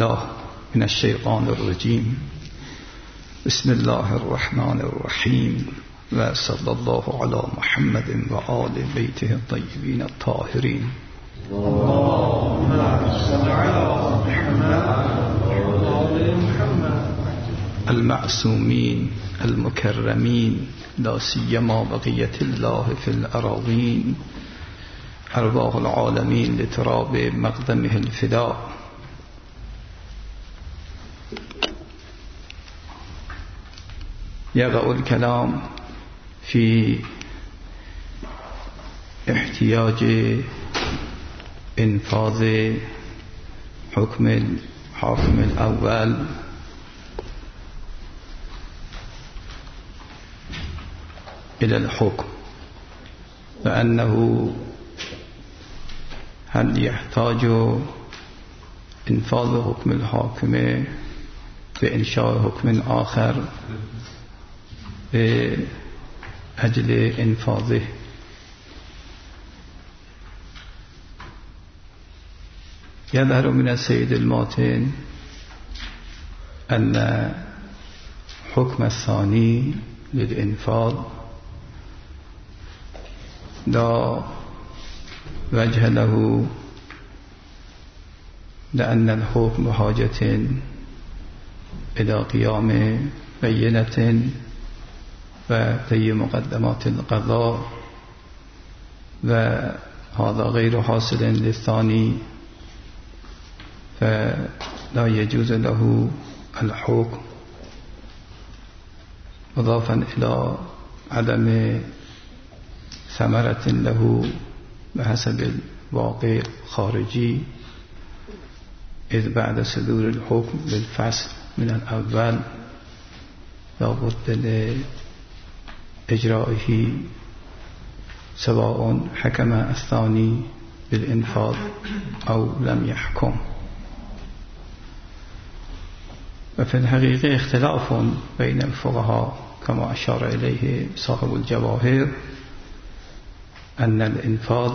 بالله من الشيطان الرجيم. بسم الله الرحمن الرحيم، وصلى الله على محمد وآل بيته الطيبين الطاهرين. اللهم صل على محمد المعصومين المكرمين، لا سيما بقية الله في الأراضين، أرواح العالمين لتراب مقدمه الفداء. يقع الكلام في احتياج انفاذ حكم الحاكم الأول إلى الحكم، وأنه هل يحتاج انفاذ حكم الحاكم بإنشاء حكم آخر بأجل انفاذه. يظهر من السيد الماتن أن حكم الثاني للإنفاذ لا وجه له، لأن الحكم بحاجة إلى قيام بينة وطي مقدمات القضاء، وهذا غير حاصل للثاني، فلا يجوز له الحكم، مضافا إلى عدم ثمرة له بحسب الواقع الخارجي، إذ بعد صدور الحكم بالفصل من الأول لا بد لإجرائه، سواء حكم الثاني بالإنفاذ أو لم يحكم. وفي الحقيقة اختلاف بين الفقهاء كما أشار إليه صاحب الجواهر، أن الإنفاذ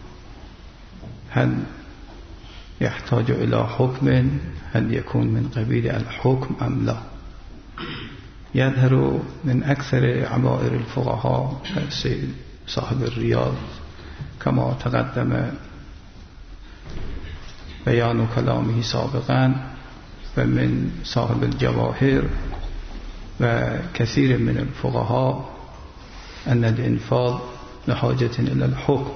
هل يحتاج إلى حكم، هل يكون من قبيل الحكم أم لا. يظهر من أكثر عبائر الفقهاء صاحب الرياض كما تقدم بيان كلامه سابقا، ومن صاحب الجواهر وكثير من الفقهاء أن الإنفاذ بحاجة إلى الحكم.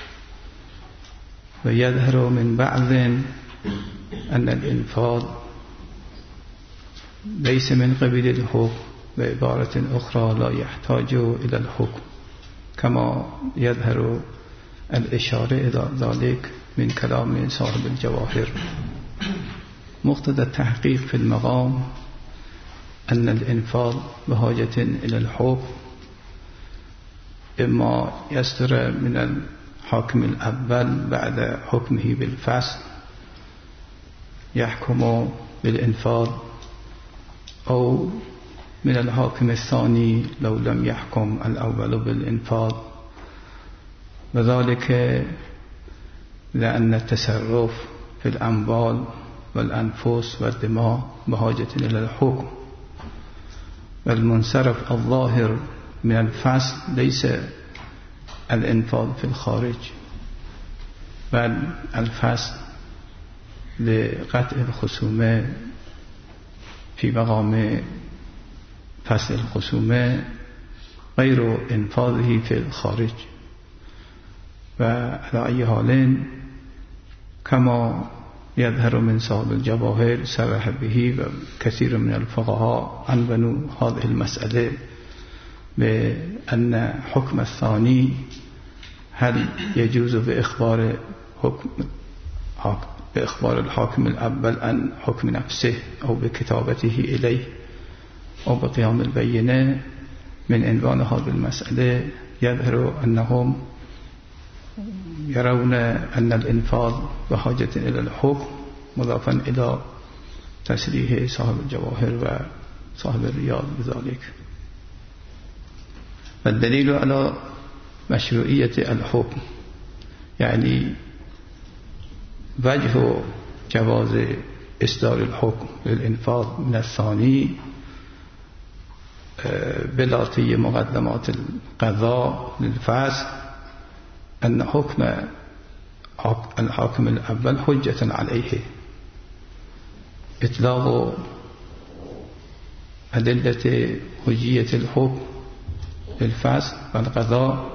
ويظهر من بعض أن الإنفاذ ليس من قبيل الحكم، بعبارة أخرى لا يحتاج إلى الحكم، كما يظهر الإشارة إلى ذلك من كلام صاحب الجواهر. مقتضى التحقيق في المقام أن الإنفاذ بحاجة إلى الحكم، إما يصدر من الحاكم الأول بعد حكمه بالفصل يحكم بالإنفاذ، أو من الحاكم الثاني لو لم يحكم الأول بالإنفاذ، وذلك لأن التصرف في الأموال والأنفس والدماء بحاجة إلى الحكم، والمنصرف الظاهر من الفصل ليس الإنفاذ في الخارج، بل الفصل لقطع الخصومة في مقام فصل الخصومة غير إنفاذه في الخارج. وعلى أي حال كما يظهر من صاحب الجواهر صرح به، وكثير من الفقهاء عنونوا هذه المسألة بأن حكم الثاني هل يجوز بإخبار الحاكم الأول عن حكم نفسه أو بكتابته إليه أو بقيام البينة. من عنوان هذه المسألة يظهر أنهم يرون أن الإنفاذ بحاجة إلى الحكم، مضافا إلى تصريح صاحب الجواهر وصاحب الرياض بذلك. والدليل على مشروعية الحكم، يعني وجه جواز إصدار الحكم للإنفاذ من الثاني بلاطي مقدمات القضاء للفصل أن حكم الحاكم الأول حجة عليه، إطلاق أدلة حجية الحكم للفصل والقضاء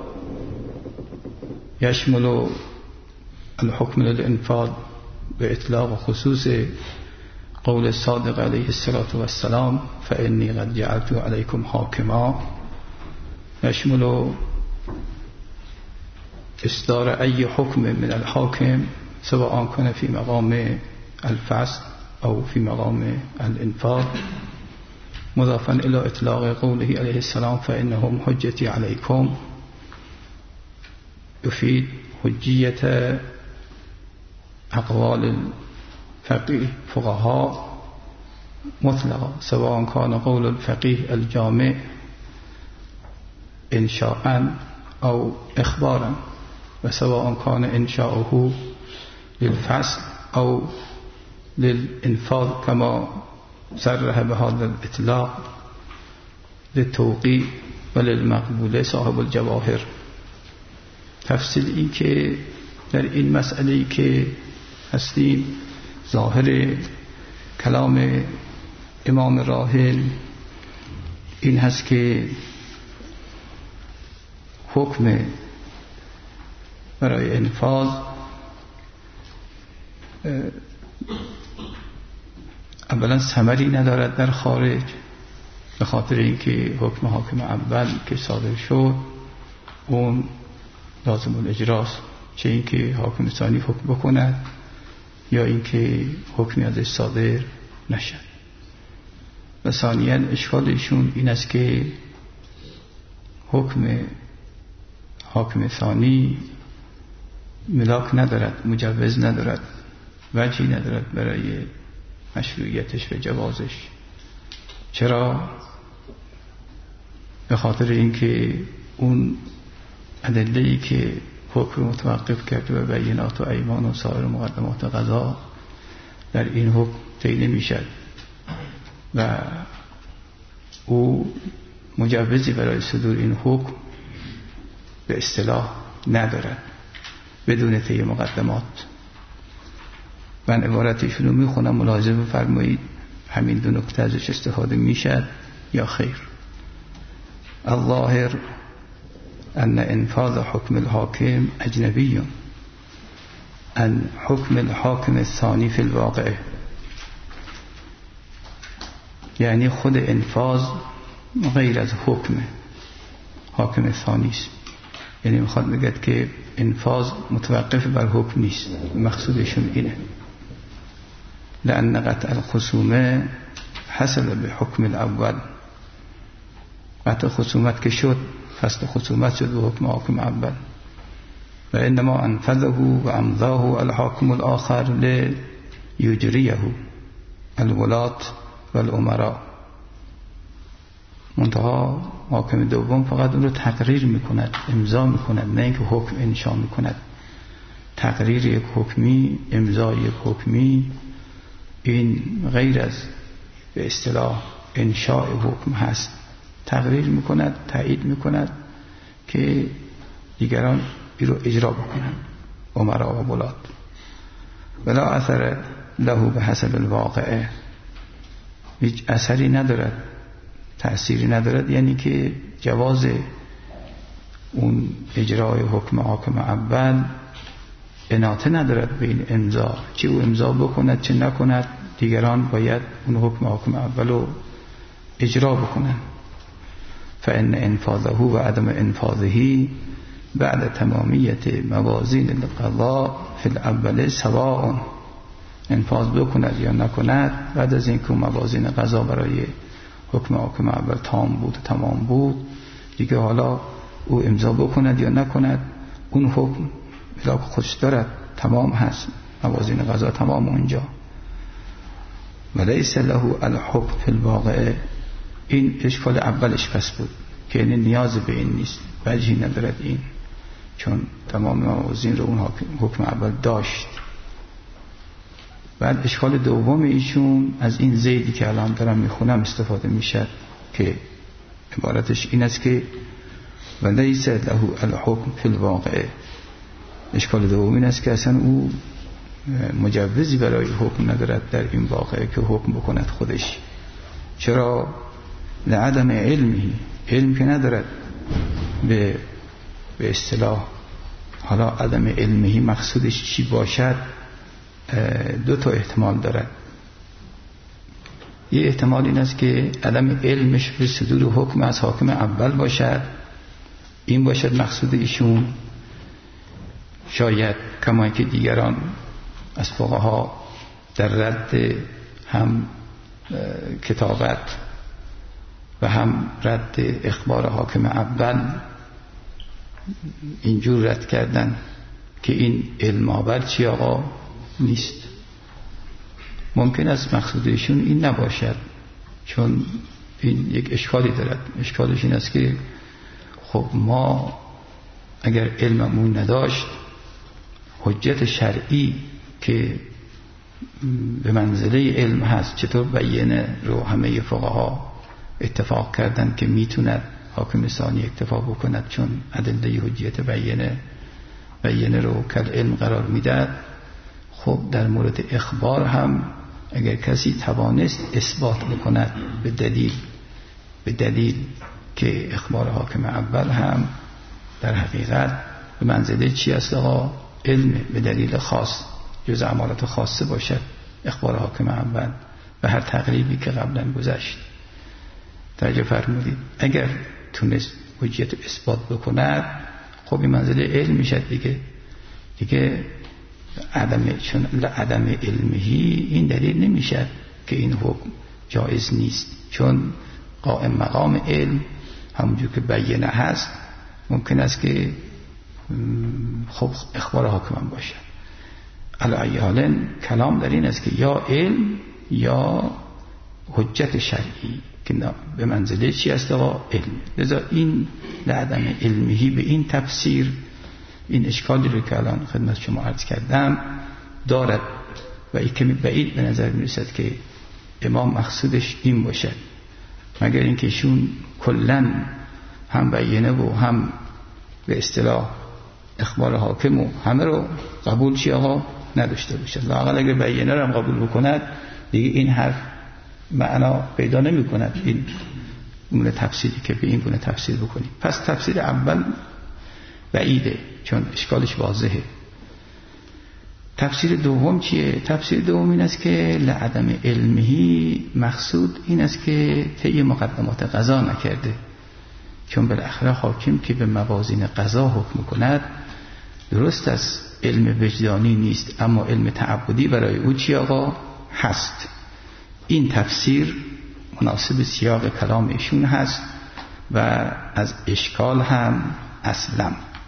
يشمل الحكم للإنفاذ بإطلاق خصوص قول الصادق عليه الصلاة والسلام فإني قد جعلت عليكم حاكما، يشمل إصدار أي حكم من الحاكم سواء كان في مقام الفصل أو في مقام الإنفاذ، مضافا إلى إطلاق قوله عليه السلام فإنهم حجتي عليكم، يفيد حجية أقوال الفقهاء مطلقة سواء كان قول الفقيه الجامع إنشاء أو إخبارا، وسواء كان إنشاؤه للفصل أو للإنفاذ كما صرح بهذا الإطلاق للتوقيع وللمقبول صاحب الجواهر. تفصیل این که در این مسئله که هستیم ظاهر کلام امام راحل این هست که حکم برای انفاذ اولا ثمری ندارد در خارج، به خاطر اینکه حکم حاکم اول که صادر شد اون لازم الاجراست، چه اینکه حاکم ثانی حکم بکند یا اینکه حکمی ازش صادر نشد. و ثانیاً اشکالشون این است که حکم حاکم ثانی ملاک ندارد، مجوز ندارد، وجهی ندارد برای مشروعیتش و جوازش. چرا؟ به خاطر اینکه اون ادله‌ای که حکم متوقف کرده و بینات و ایمان و سایر مقدمات قضا در این حکم طی نمی‌شد و او مجوزی برای صدور این حکم به اصطلاح ندارد بدون طی مقدمات. من عبارتشون رو میخونم، ملاحظه بفرمایید همین دو نکته ازش استفاده میشد یا خیر. الظاهر ان انفاذ حکم الحاکم اجنبی عن حکم الحاکم الثانی فی الواقع، یعنی خود انفاذ غیر از حکم ثانی است. یعنی میخواد بگه که انفاذ متوقف بر حکم نیست، مقصودشون اینه. لأن قطع الخصومه حصل به حکم الاول، قطع خصومت که شد فصل خصومت شد به حکم حاکم اول، و انما انفذه و امضاه الحاکم الاخر لیجریه الولاة والامراء. منتها حاکم دوم فقط اون رو تقریر میکند، امضا میکند، نه اینکه حکم انشا میکند. تقریر یک حکمی، امضای یک حکمی، این غیر از به اصطلاح انشاء حکم هست. تقریر میکند، تایید میکند که دیگران این رو اجرا بکنند، امراء و ولات. ولا اثر له به حسب الواقع، هیچ اثری ندارد، تأثیری ندارد، یعنی که جواز اون اجرای حکم حاکم اول اناطه ندارد به این امضا، چه او امضا بکند چه نکند، دیگران باید اون حکم حاکم اول رو اجرا بکنند. فإن انفاذه و عدم انفاذه بعد تمامیت موازین القضاء فی الاول سواء، انفاذ بکند یا نکند بعد از اینکه موازین قضا برای حکم حاکم اول تمام بود دیگه، حالا او امضا بکند یا نکند اون حکم ملاک خودش دارد، تمام هست، موازین قضا تمام اونجا. ولیس له الحکم فی الواقع، این اشکال اولش پس بود که یعنی نیاز به این نیست، وجهی ندارد این، چون تمام موازین رو اون حکم اول داشت. بعد اشکال دوم ایشون از این زیدی که الان دارم میخونم استفاده میشه که عبارتش این است که ولیس له الحکم فی الواقع. اشکال دوم این است که اصلا او مجوزی برای حکم ندارد در این واقعه که حکم بکند خودش. چرا؟ لعدم علمی، علم که ندارد. به اصطلاح حالا عدم علمی مقصودش چی باشد؟ دو تا احتمال دارد. یه احتمال این است که عدم علمش به صدور حکم از حاکم اول باشد، این باشد مقصود ایشون. شاید کما که دیگران از فقها در رد هم کتابت و هم رد اخبار حاکم اول اینجور رد کردن که این علم آور چی آقا نیست. ممکن است مقصودشون این نباشد، چون این یک اشکالی دارد. اشکالش این است که خب ما اگر علممون نداشت، حجت شرعی که به منزله علم هست، چطور بیینه رو همه فقها اتفاق کردن که میتوند حاکم ثانی اکتفا بکند، چون ادله حجت بیینه رو کل علم قرار میداد. خب در مورد اخبار هم اگر کسی توانست اثبات بکند به دلیل که اخبار حاکم اول هم در حقیقت به منزله چی است آقا؟ علم، به دلیل خاص، جز امارات خاصه باشد اخبار حاکم اول و هر تقریبی که قبلا گذشت. توجه فرمودید؟ اگر تونست حجت اثبات بکند، خب این منزله علم میشد دیگه چون عدم علمهی این دلیل نمیشد که این حکم جایز نیست، چون قائم مقام علم همونجور که بیانه هست ممکن است که خب اخبار حاکم باشد. علی ای حال کلام در این است که یا علم یا حجت شرعی که به منزله چی است آقا؟ علم. لذا این لعدم علمی به این تفسیر این اشکالی رو که الان خدمت شما عرض کردم دارد و این کمی بعید به نظر می رسد که امام مقصودش این باشد، مگر اینکه ایشون کلن هم بیانه و هم به اصطلاح اخبار حاکم و همه رو قبول چی آقا نداشته باشد. لااقل اگر بیانه رو هم قبول بکند دیگه این حرف معنا پیدا نمی کند، این گونه تفسیری که به این گونه تفسیر بکنیم. پس تفسیر اول بعیده چون اشکالش واضحه. تفسیر دوم چیه؟ تفسیر دوم این است که لعدم علمی مقصود این است که طی مقدمات قضا نکرده، چون بالاخره حاکم که به موازین قضا حکم کند درست است علم وجدانی نیست، اما علم تعبدی برای او چی آقا هست. این تفسیر مناسب سیاق کلام ایشون هست و از اشکال هم اصلا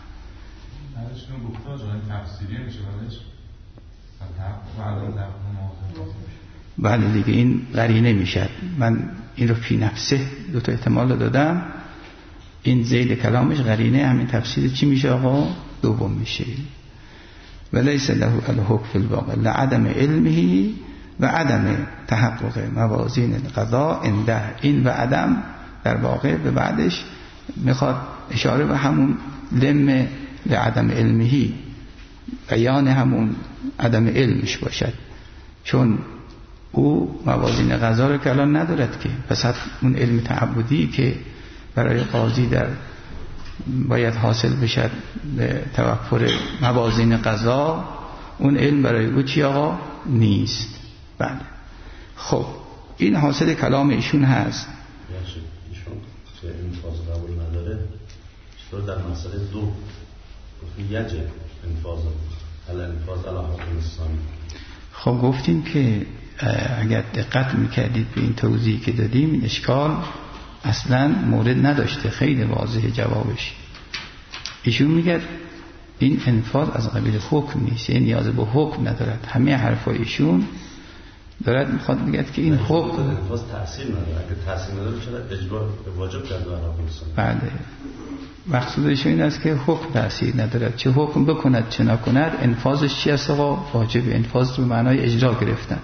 بله دیگه این قرینه میشد. من این رو فی نفسه دو تا احتمال دادم، این زید کلامش قرینه همین تفسیر چی میشه آقا؟ دوم میشه. ولیس له الحکم فی الواقع لعدم علمه و عدم تحقق موازین القضاء عنده. این و عدم در واقع به بعدش میخواد اشاره به همون لم لعدم علمه، بیان همون عدم علمش باشد، چون او موازین قضا رو که الان ندارد که. پس اون علم تعبدی که برای قاضی در باید حاصل بشد به توفر موازین قضا، اون علم برای او چی آقا؟ نیست. بله خب این حاصل کلام ایشون هست. ایشون که این فاز قبول نداره چطور در مسئله دو یجب انفاز علی حاکم ثانی؟ خب گفتیم که اگر دقت میکردید به این توضیحی که دادیم این اشکال اصلا مورد نداشته، خیلی واضح جوابش. ایشون میگه این انفاذ از قبیل حکم نیست، این نیاز به حکم ندارد. همه حرفای ایشون دارد میخواد بگه که این حکم انفاذ تأثیر نداره. اگه تأثیر نداره چرا اجبار به واجب کرده حاکم ثانی؟ بله مقصودش این است که حکم تأثیر ندارد، چه حکم بکند چه نکند انفاذش چی است آقا؟ واجب. انفاذ رو معنای اجرا گرفتن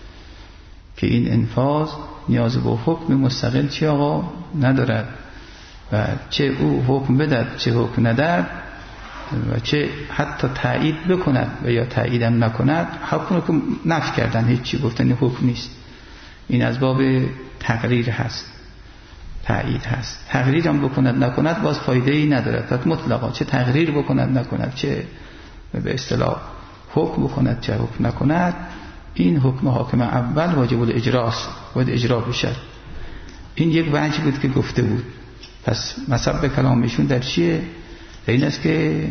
که این انفاذ نیاز به حکم مستقل چی آقا ندارد و چه او حکم بدد چه حکم ندهد و چه حتی تایید بکند و یا تاییدم نکند، حکم رو که نفی کردن، هیچی گفتن حکم نیست. این از باب تقریر هست، تایید هست. تقریر هم بکند نکند باز فایده ای ندارد، فقط مطلقا چه تقریر بکند نکند چه به اصطلاح حکم بکند چه حکم نکند، این حکم حاکم اول واجب الاجراست، باید اجرا بشد. این یک وجه بود که گفته بود. پس مصب کلامشون در چیه؟ در این است که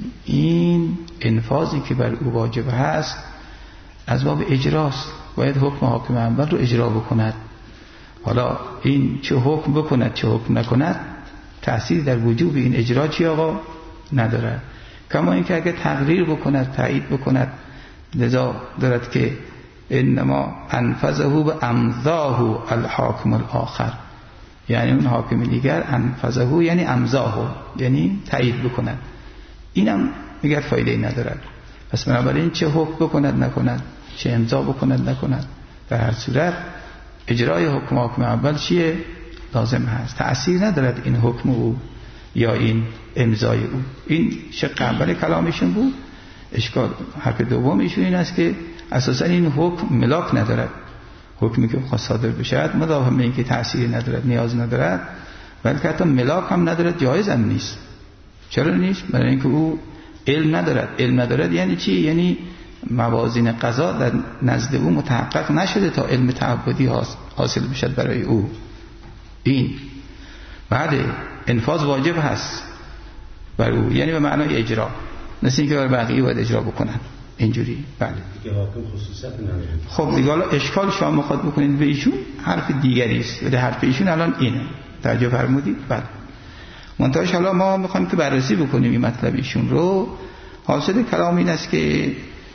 این انفاذی که بر او واجب هست از باب اجراست، باید حکم حاکم اول رو اجرا بکند. حالا این چه حکم بکند چه حکم نکند تأثیر در وجوب این اجرا چی آقا؟ ندارد. کما اینکه اگه تقریر بکند تایید بکند، لذا دارد که انما انفذه به امضاه الحاکم الاخر، یعنی اون حاکم دیگر انفذه یعنی امضاه یعنی تایید بکند، اینم میگه فایده ای ندارد. پس بنابراین چه حکم بکند نکند چه امضا بکند نکند در هر صورت اجرای حکم اول چیه؟ لازم هست، تأثیر ندارد این حکم او یا این امضای او. این شق اول کلامشون بود. اشکال حرف دومشون این است که اساسا این حکم ملاک ندارد، حکمی که خواست صادر بشد مدام این که تأثیر ندارد نیاز ندارد، بلکه حتی ملاک هم ندارد، جایز هم نیست. چرا نیست؟ برای اینکه او علم ندارد. علم ندارد یعنی چی؟ یعنی موازین قضا در نزد او متحقق نشده تا علم تعبدی حاصل بشد برای او. این بعد انفاذ واجب هست بر او، یعنی به معنای اجرا، مثل اینکه بر بقیه باید اجرا بکنن اینجوری. بله دیگه حاکم خصوصیت نداره. خب دیگه حالا اشکال شما میخواد بکنید به ایشون حرف دیگری است، ولی حرف ایشون الان اینه. توجه فرمودید؟ بله. منتهاش حالا ما میخوایم که بررسی بکنیم این مطلب ایشون رو. حاصل کلام این است که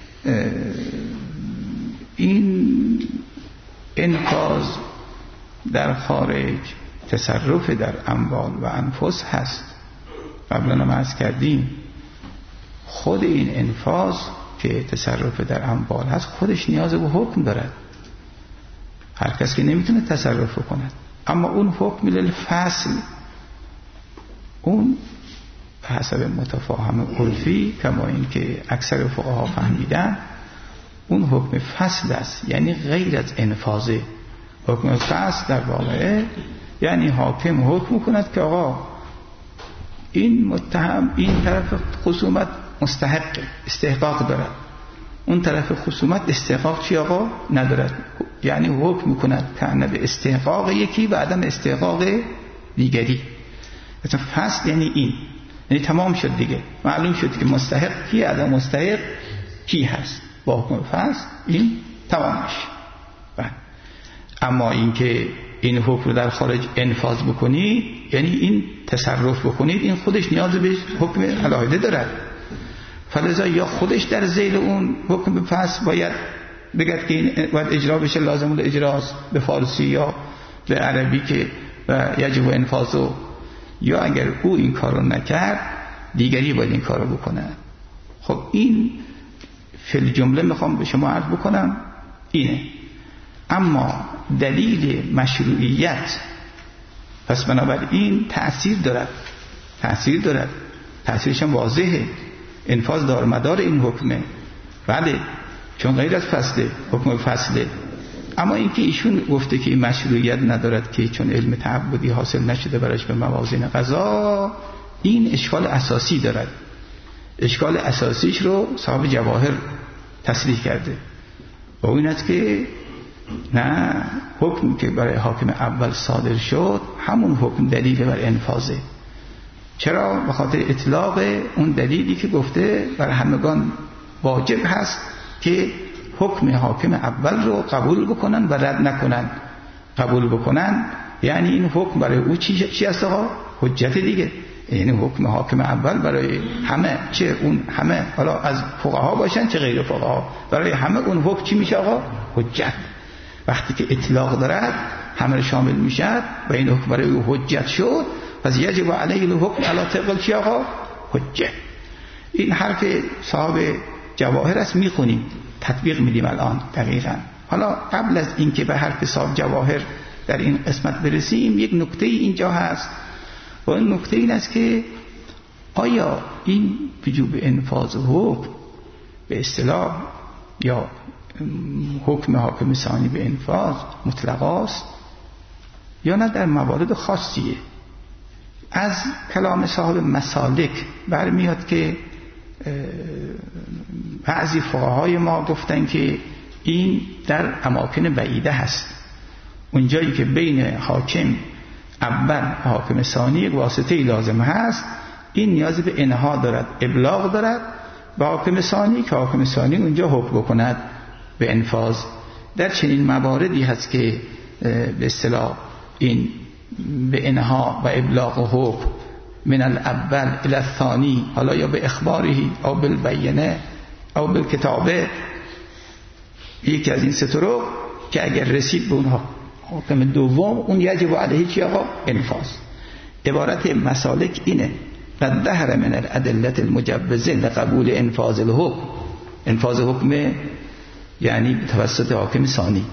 این انفاذ در خارج تصرف در اموال و انفس هست. قبلا هم عرض کردیم خود این انفاذ که تصرف در اموال هست خودش نیاز به حکم دارد. هر کس که نمیتونه تصرف کند، اما اون حکم للفصل، اون حسب متفاهم عرفی کما این که اکثر فقها فهمیدن اون حکم فصل است، یعنی غیر از انفاذه. حکم فصل در واقع یعنی حاکم حکم کند که آقا این متهم این طرف خصومت مستحق استحقاق دارد، اون طرف خصومت استحقاق چی آقا ندارد، یعنی حکم کند کنه به استحقاق یکی و عدم استحقاق دیگری. مثلا فصل یعنی این، یعنی تمام شد دیگه، معلوم شد که مستحق کی عدم مستحق کی هست. با حکم فصل این تمامش. اما اینکه این حکم رو در خارج انفاذ بکنید یعنی این تصرف بکنید، این خودش نیاز به حکم علاهده دارد. فلذا یا خودش در ذیل اون حکم فصل باید بگد که این باید اجرا بشه، لازم الاجراست به فارسی یا به عربی که یجب انفاذو، یا اگر او این کار رو نکرد دیگری باید این کار رو بکنه. خب این فی الجمله میخوام به شما عرض بکنم اینه. اما دلیل مشروعیت پس بنابراین تأثیر دارد، تأثیرش هم واضحه، انفاذ دارمدار این حکمه. بله چون غیر از فصله، حکم فصله. اما اینکه ایشون گفته که این مشروعیت ندارد که چون علم تعبدی حاصل نشده برایش به موازین قضا، این اشکال اساسی دارد. اشکال اساسیش رو صاحب جواهر تصریح کرده و این است که نه، حکم که برای حاکم اول صادر شد همون حکم دلیل بر انفاذه. چرا؟ به خاطر اطلاق اون دلیلی که گفته بر همگان واجب هست که حکم حاکم اول رو قبول بکنن و رد نکنن. قبول بکنن یعنی این حکم برای او چی است آقا؟ حجت دیگه. یعنی حکم حاکم اول برای همه، چه اون همه حالا از فقها باشن چه غیر فقها، برای همه اون حکم چی میشه آقا؟ حجت. وقتی که اطلاق دارد همه رو شامل میشد و این حکم برای او حجت شد، پس یجب علیه الحکم علی طبق چی آقا؟ حجه. این حرف صاحب جواهر است، میخونیم تطبیق میدیم الان دقیقا. حالا قبل از اینکه به حرف صاحب جواهر در این قسمت برسیم، یک نکته اینجا هست و این نکته این است که آیا این وجوب انفاذ حکم به اصطلاح یا حکم حاکم ثانی به انفاذ مطلق است یا نه در موارد خاصیه؟ از کلام صاحب مسالک برمیاد که بعضی فقهای ما گفتن که این در اماکن بعیده هست، اونجایی که بین حاکم اول و حاکم ثانی یک واسطه‌ای لازم هست، این نیاز به انها دارد، ابلاغ دارد به حاکم ثانی که حاکم ثانی اونجا حکم بکند به انفاذ. در چنین مواردی هست که به اصطلاح این به انها و ابلاغ حکم من الاول الى الثانی، حالا یا به اخبارهی او بالبینه او بالکتابه، یکی از این سه طرق که اگر رسید به اونها حاکم دوم، اون یجب علیه چی آقا؟ انفاذ. عبارت مسالک اینه: قد ظهر من الادله المجوزه لقبول انفاذ الحکم. انفاذ حکم یعنی توسط حاکم ثانی.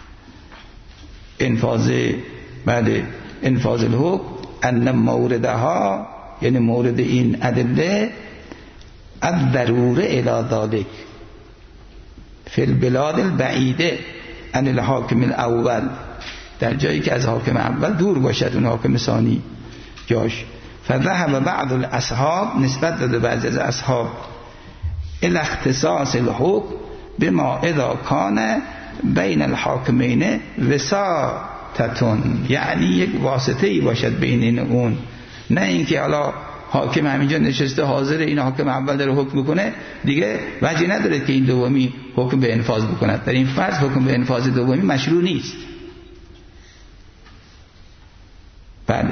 بعد انفاذ الحکم ان موردها، یعنی مورد این ادله الضروره الی ذلك فی البلاد البعیده عن الحاکم الاول، در جایی که از حاکم اول دور باشد اون حاکم ثانی جاش. فذهب بعض الاصحاب، نسبت داده بعضی از اصحاب، الى اختصاص الحکم بما اذا کان بین الحاکمین وساطتون، یعنی یک واسطه ای باشد بین این اون، نه اینکه حالا حاکم همینجا نشسته حاضر این حاکم اول داره حکم بکنه دیگه وجه نداره که این دومی حکم به انفاذ بکند. در این فرض حکم به انفاذ دومی مشروع نیست. بله.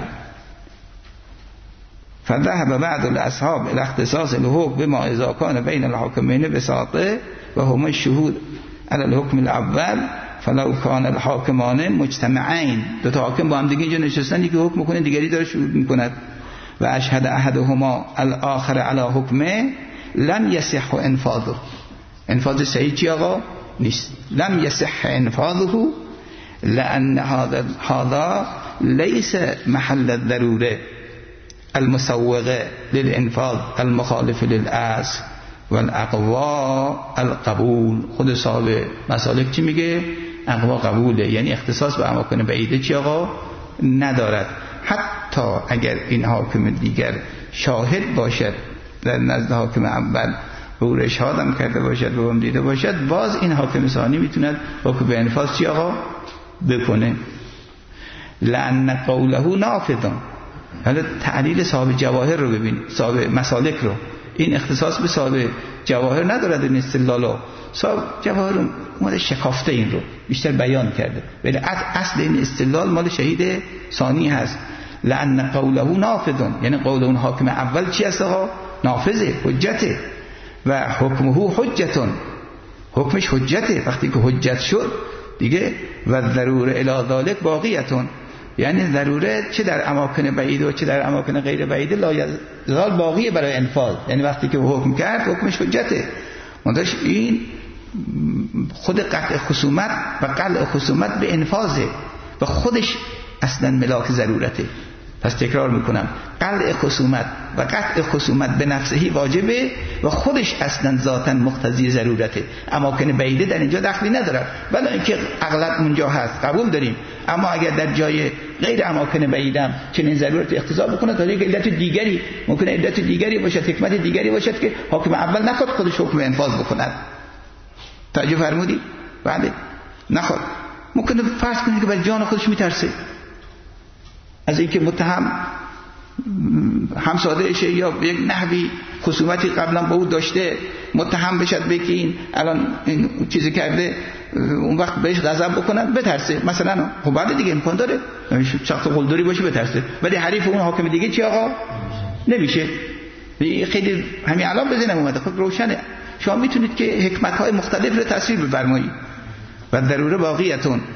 فذهب بعض الاصحاب الى اختصاص الحکم بما اذا کان بین الحاکمین وساطه و هما الشهود علی الحکم الاول فلو کان الحاکمان مجتمعین، دو تا حاکم با هم دیگه اینجا نشستن، یکی حکم میکنه دیگری داره شهود میکند، و اشهد احدهما الاخر علی حکمه لم یصح انفاذه. انفاذ صحیح چی آقا؟ نیست. لم یصح انفاذه لان هذا ليس محل الضروره المسوغه للانفاذ المخالف للاصل والاقوا القبول. خود صاحب مسالک چی میگه؟ اقوا قبوله، یعنی اختصاص به اماکن بعیده چی آقا؟ ندارد. حتی اگر این حاکم دیگر شاهد باشد در نزد حاکم اول او ارشاد هم کرده باشد و هم دیده باشد، باز این حاکم ثانی میتوند حکم به انفاذ چی آقا؟ بکنه. لأن قوله نافذ. حالا تعلیل صاحب جواهر رو ببین، صاحب مسالک رو. این اختصاص به صاحب جواهر ندارد این استدلالو. صاحب جواهر اومده شکافته این رو بیشتر بیان کرده، ولی اصل این استدلال مال شهید ثانی هست. لأن قوله نافذ، یعنی قول اون حاکم اول چی است آقا؟ نافذه، حجته. و حکمه حجتون، حکمش حجته. وقتی که حجت شد دیگه و ضروره الی ذلک باقیتون، یعنی ضروره چه در اماکن بعید و چه در اماکن غیر بعید لا یزال باقیه برای انفاذ. یعنی وقتی که حکم کرد حکمش حجته. منداش این خود قطع خصومت و قلع خصومت به انفاذه و خودش اصلا ملاک ضرورته. پس تکرار میکنم، قلع خصومت و قطع خصومت به نفسه واجبه و خودش اصلا ذاتاً مقتضی ضرورته. اماکن بعیده در اینجا دخلی نداره، ولی اینکه اغلب اونجا هست قبول داریم، اما اگر در جای غیر اماکن بعیدم چنین ضرورت اقتضا بکنه تا یک علت دیگری، ممکنه علت دیگری باشد، حکمت دیگری باشد که حاکم اول نخواد خودش حکم انفاذ بکند. توجه فرمودی؟ بله. نخواد. ممکنه فرض کنید که بر جان خودش میترسه از اینکه متهم همساده شه یا یک نحوی خصومتی قبلا با او داشته متهم بشد به که این الان این چیزی کرده، اون وقت بهش غضب بکنن بترسه مثلا. خب بعد دیگه امکان داره شخص قلدری باشه بترسه، ولی حریف اون حاکم دیگه چی آقا؟ نمیشه. خیلی همین الان بزنم اومده. خب روشنه. شما میتونید که حکمت‌های مختلف رو تصویر بفرمایید. و ضروره باقیتون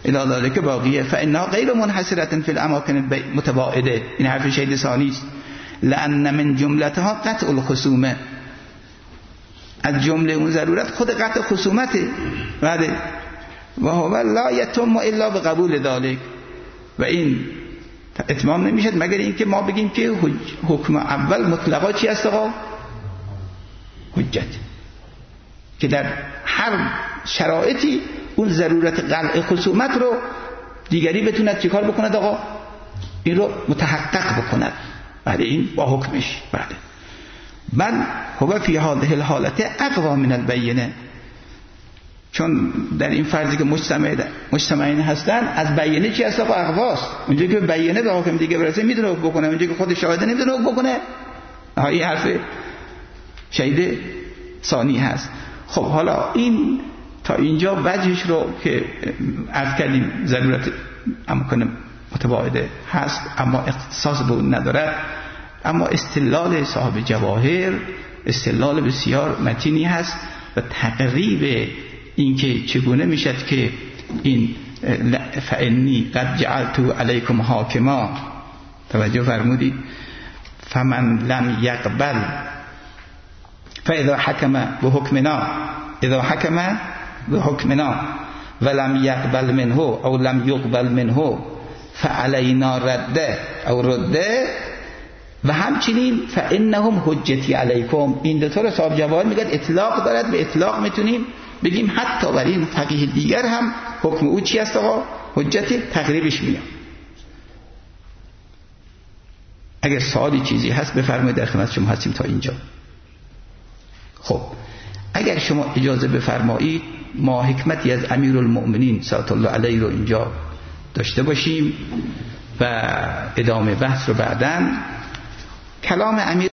الی ذلک باقیه فانها غیر منحصره فی الاماکن متباعده. این حرف شهید ثانی است. لان من جملتها قطع الخصومه، از جمله اون ضرورت خود قطع خصومته. بعد و هو لا یتم الا بقبول ذلک، و این اتمام نمیشد مگر اینکه ما بگیم که حکم اول مطلقا چی است آقا؟ حجت، که در هر شرایطی اون ضرورت قلع خصومت رو دیگری بتوند چیکار بکند آقا؟ این رو متحقق بکند. بعد این با حکمش. بعد هو فی هذه الحالت اقوا من البینه، چون در این فرضی که مجتمعین هستن از بیانه چی هست آقا؟ اقواست. اونجایی که بیانه به حکم دیگه برسه میدونه حکم بکنه، اونجایی که خود شاهده نمیدونه حکم بکنه. این حرف شهید ثانی هست. خب حالا این تا اینجا وجهش رو که عرض کردیم ضرورت امکان متباعده هست اما اختصاص به اون ندارد. اما استدلال صاحب جواهر استدلال بسیار متینی هست و تقریب این که چگونه میشد که این فانی قد جعلت علیکم حاکما، توجه فرمودید، فمن لم یقبل فاذا حکم بحکمنا، اذا حکم بحکمنا ولم یقبل منه او لم یقبل منه فعلینا رده او رده، و همچنین فانهم حجتی علیکم. این دو تا رو صاحب جواهر میگه اطلاق دارد، به اطلاق میتونیم بگیم حتی برای این فقیه دیگر هم حکم او چی است آقا؟ حجت. تقریبش میاد. اگر سوالی چیزی هست بفرمایید، در خدمت شما هستیم تا اینجا. خب اگر شما اجازه بفرمایید ما حکمتی از امیرالمؤمنین صلوات الله علیه رو اینجا داشته باشیم و ادامه بحث رو بعداً. کلام امیر